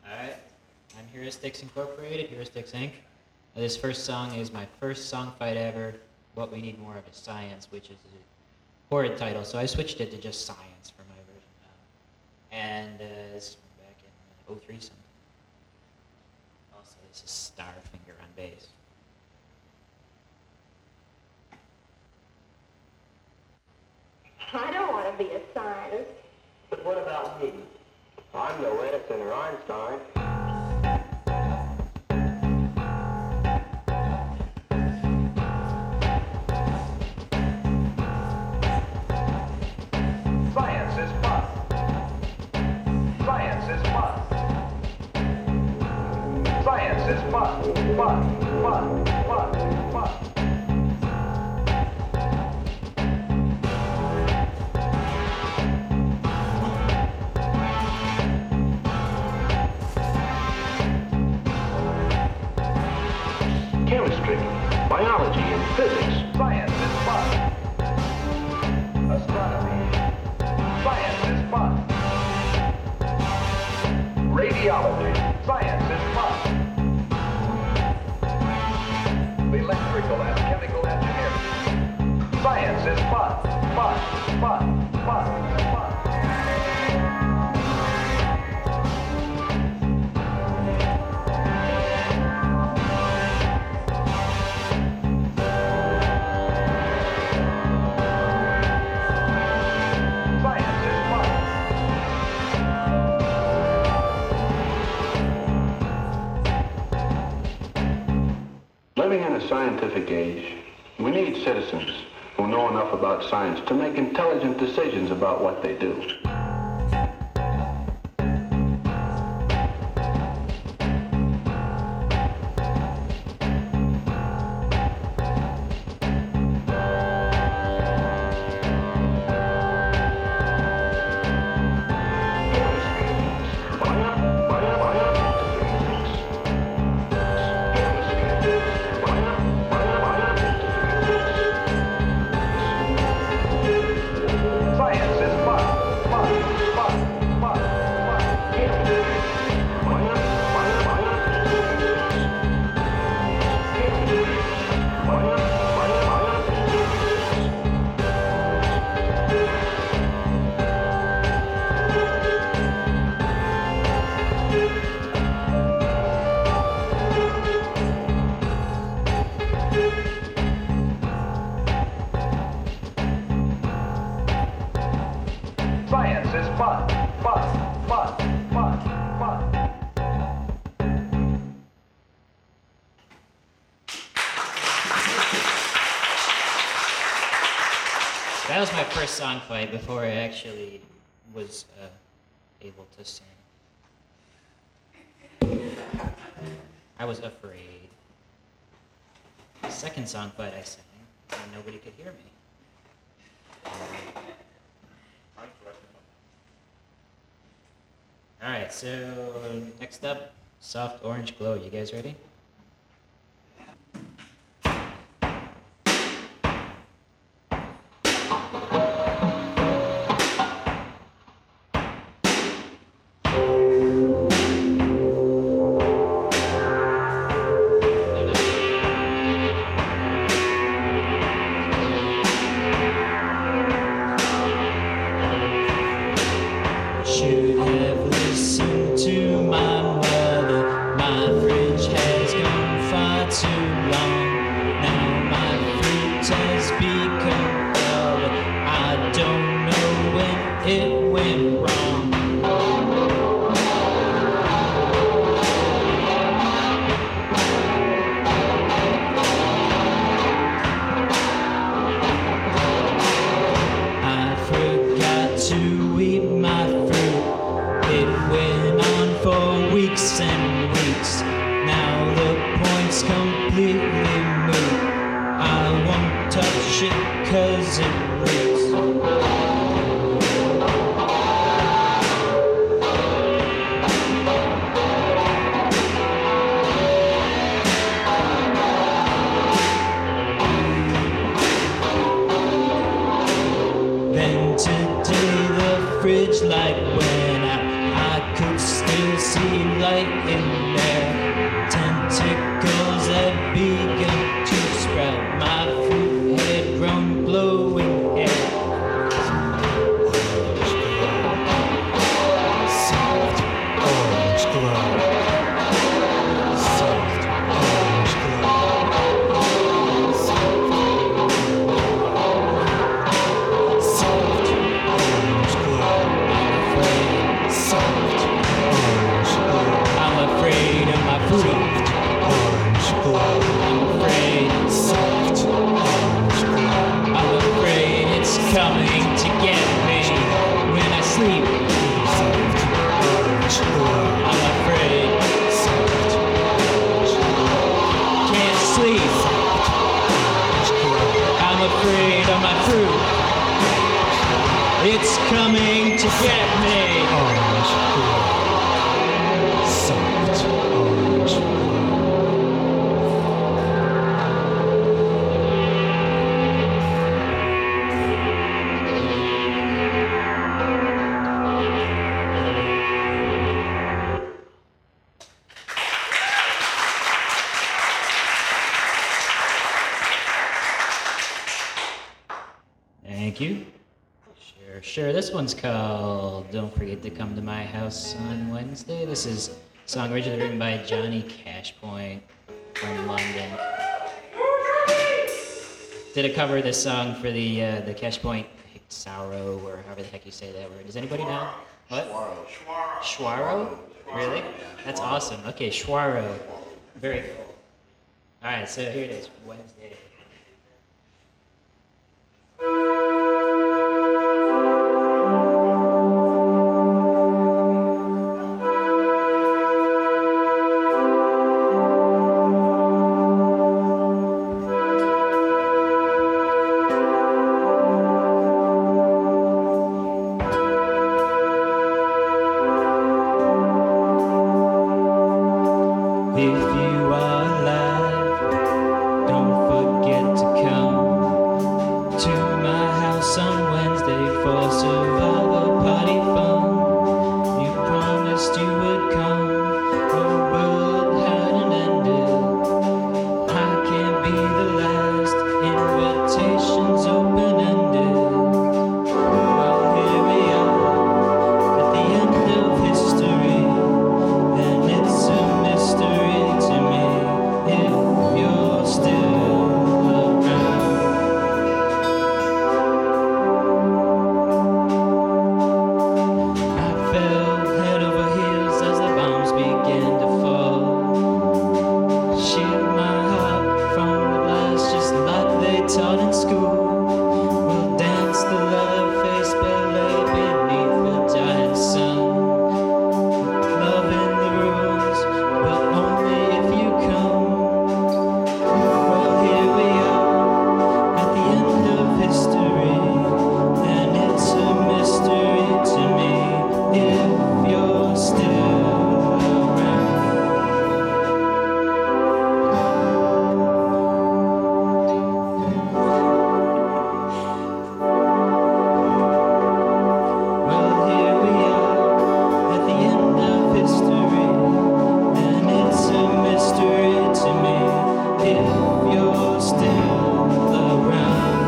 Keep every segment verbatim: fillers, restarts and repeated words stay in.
Alright, I'm Heuristics Incorporated, Heuristics Incorporated. This first song is my first song fight ever, What We Need More of is Science, which is a horrid title, so I switched it to just Science for my version now. And uh, this is from back in oh three something. Also, this is Starfinger on bass. I don't want to be a scientist. But what about me? I'm no Edison or Einstein. Science is fun. Science is fun. Science is fun. Fun, fun, fun, fun. Chemistry, biology, and physics. Science is fun. Astronomy. Science is fun. Radiology. Science is fun. Electrical and chemical engineering. Science is fun. Fun, fun, fun, fun. Living in a scientific age, we need citizens who know enough about science to make intelligent decisions about what they do. Science is fun, fun, fun, fun, fun. That was my first song fight before I actually was uh, able to sing. I was afraid. The second song fight I sang, and nobody could hear me. Alright, so next up, Soft Orange Glow. You guys ready? Should have listened to my mother. My fridge has gone far too long. Now my fruit has become color. I don't know when it went wrong. I forgot to eat my fruit. Sure, this one's called Don't Forget to Come to My House on Wednesday. This is a song originally written by Johnny Cashpoint from London. Did a cover of this song for the uh, the Cashpoint Sorrow, or however the heck you say that word. Does anybody know? What? Schwaro. Schwaro? Really? That's awesome. Okay, Schwaro. Very cool. All right, so here it is, Wednesday. If you are alive, don't forget to come to my house on Wednesday for survivor party fun. You promised you would come, the world hadn't ended. I can't be the last, invitations open-ended. Well, here we are, at the end of history, and it's a mystery to me if you're still around. I fell head over heels as the bombs began to fall. Shield my heart from the blast just like they taught in school. We'll dance the leather-faced ballet beneath the dying sun. Love in the ruins, but only if you come. Well, here we are, at the end of history, and it's a mystery to me if you're still around. Well, here we are, at the end of history, and it's a mystery to me if you're still around.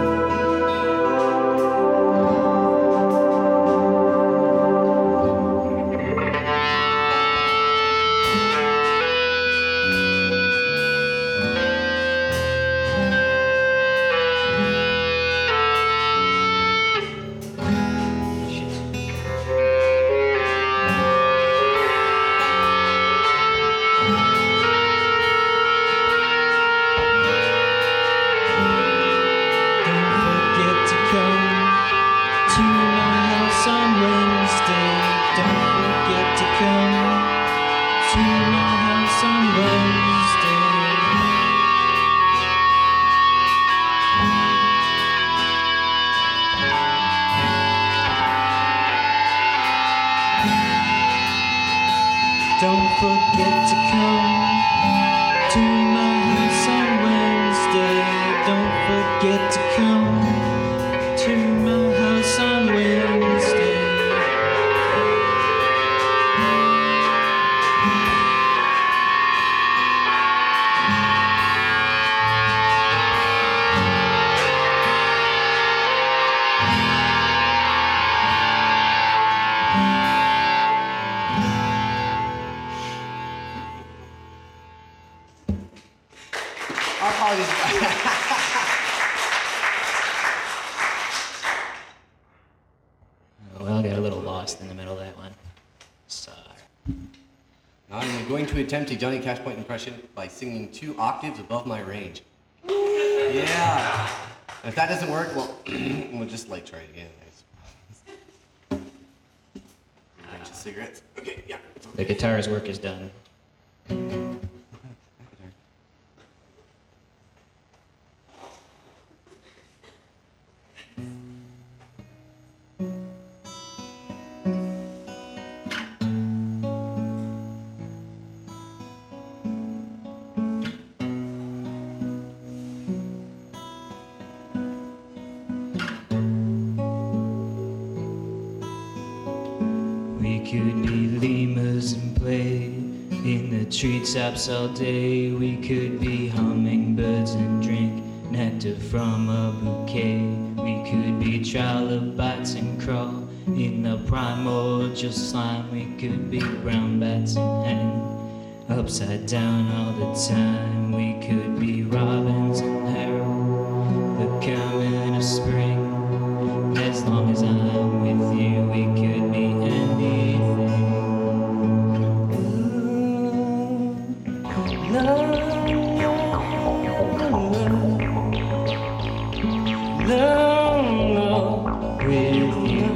Don't forget to come to my house on Wednesday. Don't forget to come to my house on Wednesday. Don't forget to come to my house on Wednesday. Don't forget to come to my house on Wednesday. Our apologies. Well, I got a little lost in the middle of that one. Sorry. Now I'm going to attempt a Johnny Cashpoint impression by singing two octaves above my range. Yeah. If that doesn't work, well, we'll just like try it again. I suppose. Range of cigarettes. Okay, yeah. The guitar's work is done. We could be lemurs and play in the treetops all day. We could be hummingbirds and drink nectar from a bouquet. We could be trilobites and crawl in the primordial slime. We could be brown bats and hang upside down all the time. We could be robins and herald the coming of spring. As long as I'm with you, we could be anything. Love, love, love with you.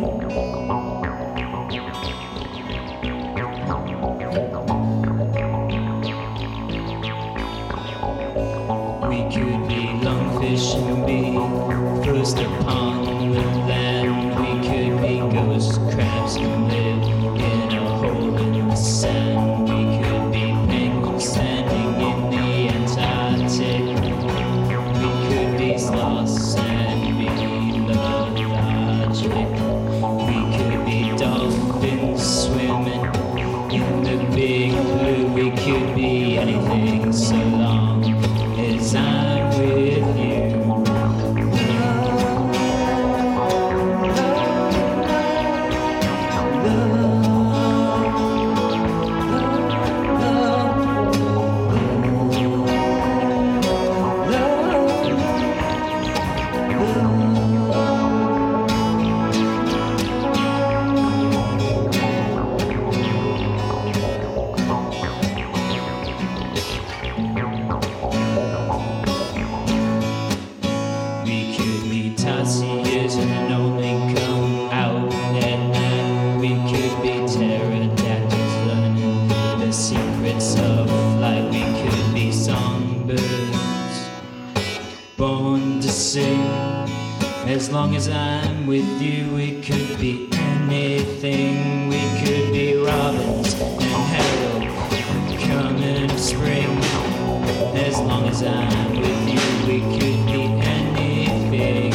We could be lungfish and be first upon the land. We could be ghost crabs and live in a hole in the sand. We could be penguins standing in the Antarctic. We could be sloths and be lethargic. We could be dolphins swimming in the big blue. We could be anything so long as I'm with you. Years and only come out at night. We could be pterodactyls learning the secrets of flight. We could be songbirds born to sing. As long as I'm with you, we could be anything. We could be robins and herald coming of spring. As long as I'm with you, we could be anything.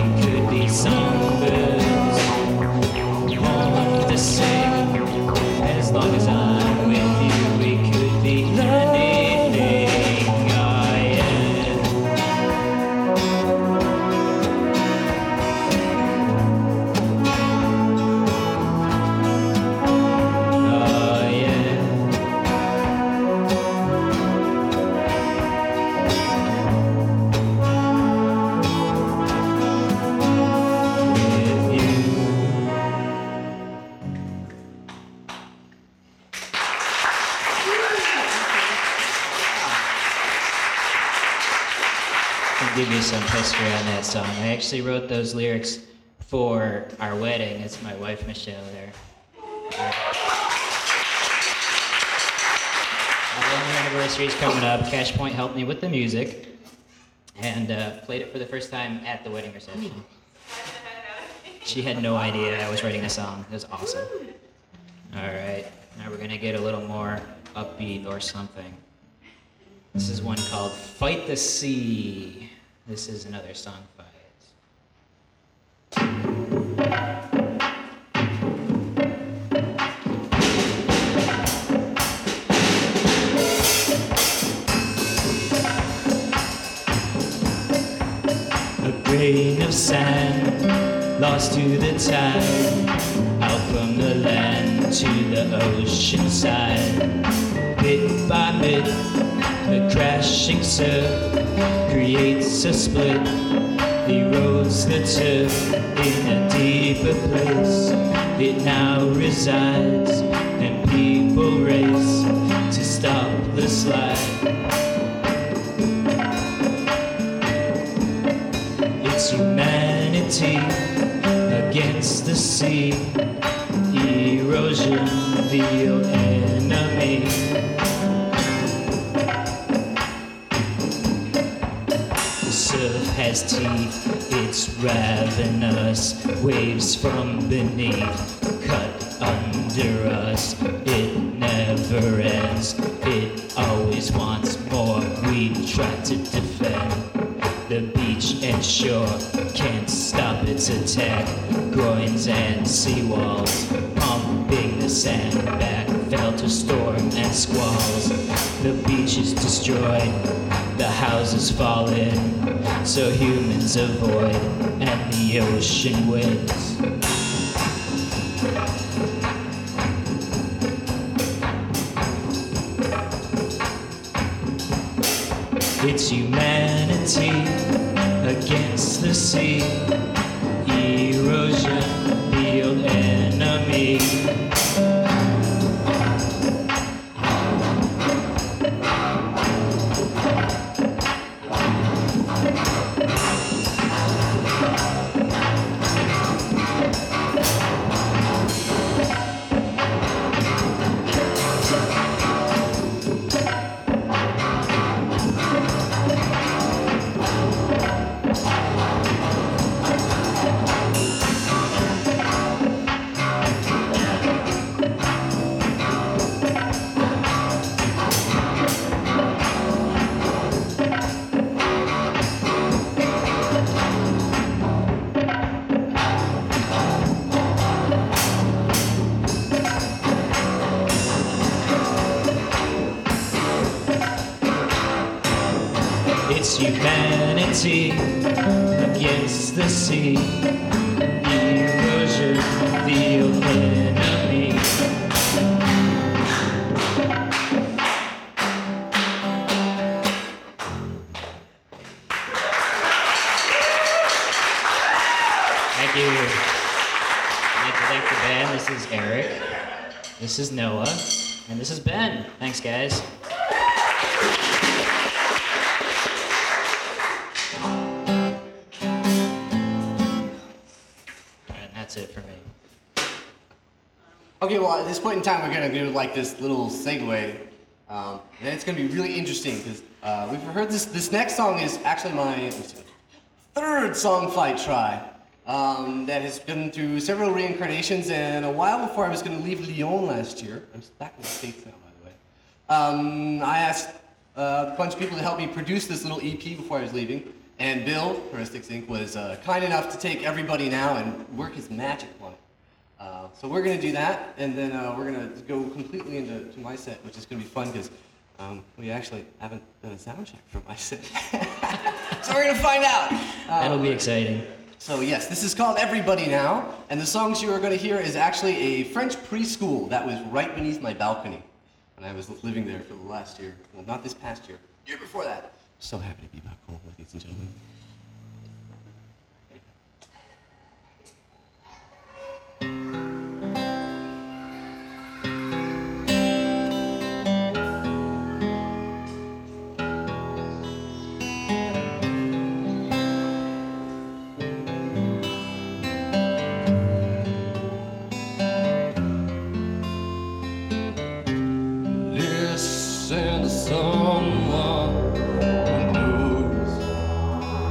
Songbirds born to sing. As long as I'm with you, we could be anything. Oh yeah. Oh yeah. I'll give you some history on that song. I actually wrote those lyrics for our wedding. It's my wife, Michelle, there. Our one-year anniversary is coming up. Cash Point helped me with the music and uh, played it for the first time at the wedding reception. She had no idea I was writing a song. It was awesome. All right, now we're gonna get a little more upbeat or something. This is one called Fight the Sea. This is another song fight. A grain of sand lost to the tide, out from the land to the ocean side. Bit by bit, the crashing surf creates a split, erodes the turf in a deeper place. It now resides, and people race to stop the slide. It's humanity against the sea, erosion, the enemy. The surf has teeth, it's ravenous, waves from beneath cut under us. It never ends, it always wants more. We try to defend the beach and shore, can't stop its attack. Groins and seawalls, pumping the sand back, fell to storm and squalls. The beach is destroyed, the houses fall in, so humans avoid, and the ocean wins. It's humanity against the sea, erosion, the old enemy. It's humanity against the sea, erosion, the old enemy. Thank you. I'd like to thank the band. This is Eric. This is Noah. And this is Ben. Thanks, guys. And that's it for me. Okay, well, at this point in time, we're gonna do like this little segue, um, and it's gonna be really interesting because uh, we've heard this. This next song is actually my let me see, third song fight try um, that has been through several reincarnations, and a while before I was gonna leave Lyon last year. I'm back in the States now, by the way. Um, I asked uh, a bunch of people to help me produce this little E P before I was leaving, and Bill, Heuristics Incorporated, was uh, kind enough to take Everybody Now and work his magic on it. Uh, so we're going to do that, and then uh, we're going to go completely into to my set, which is going to be fun because um, we actually haven't done a sound check for my set. So we're going to find out. That'll Um, be exciting. So yes, this is called Everybody Now, and the songs you are going to hear is actually a French preschool that was right beneath my balcony when I was living there for the last year. Well, not this past year, year before that. So happy to be back home, ladies and gentlemen. Listen to someone who knows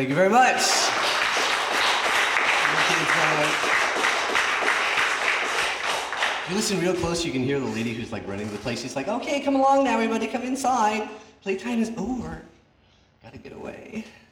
Thank you very much. Kids, uh, if you listen real close, you can hear the lady who's like running the place. She's like, okay, come along now, everybody, come inside. Playtime is over. Gotta get away.